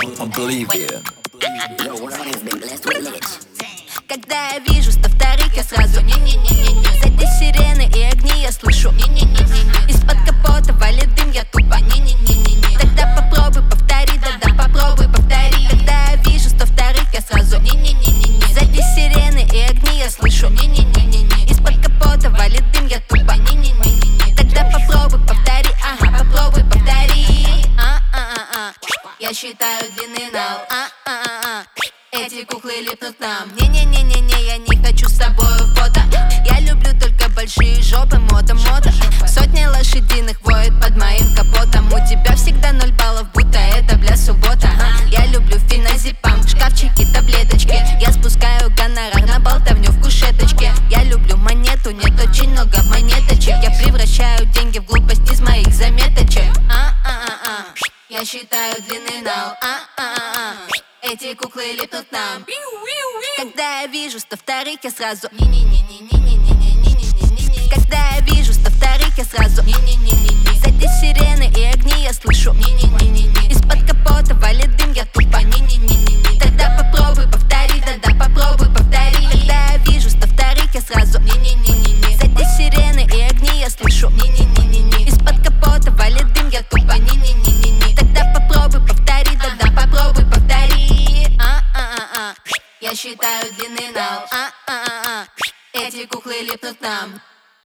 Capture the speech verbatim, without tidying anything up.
Oblivion. Когда я вижу сто вторых, я сразу не-не-не-не-не. Сзади сирены и огни я слышу не-не-не-не-не. Из-под капота валит дым, я тупо не-не-не-не-не. Тогда попробуй повтори, да-да, попробуй повтори. Когда я вижу сто вторых, я сразу не-не-не-не-не. Сзади сирены и огни я слышу не-не-не-не-не. Из-под капота валит дым, я тупо не-не-не-не-не. Тогда попробуй повтори, ага, попробуй повтори. А-а-а-а, я считаю длины нал. А-а-а-а, эти куклы липнут к нам. Не-не-не-не-не, я не хочу с тобой в фото. Я люблю только большие жопы, мото-мото. Сотни лошадиных воют под моим капотом. У тебя всегда ноль баллов, будто это, бля, суббота. Я люблю феназепам, шкафчики, таблеточки. Я спускаю гонорар на болтовню в кушеточке. Я люблю монету, нет очень много монеточек. Я превращаю деньги в глупость из моих заметочек. А-а-а-а, я считаю длины нал. А-а-а-а, эти куклы липнут к нам. Когда я вижу сто вторых, я сразу не-не-не-не-не-не-не-не-не-не-не. Когда я вижу сто вторых, я сразу не-не-не-не-не. Сзади сирены и огни я слышу не-не-не-не-не. Из-под капота валит дым, я тупо не-не-не-не-не. Тогда попробуй повтори, да-да, попробуй повтори. Когда я вижу сто вторых, я сразу не-не-не-не-не. Сзади сирены и огни я слышу не-не-не-не-не. Из-под капота валит дым, я тупо не-не-не-не-не. Тогда попробуй повтори, да-да, попробуй повтори. А-а-а-а, я считаю длины нал. А-а-а-а, эти куклы липнут к нам.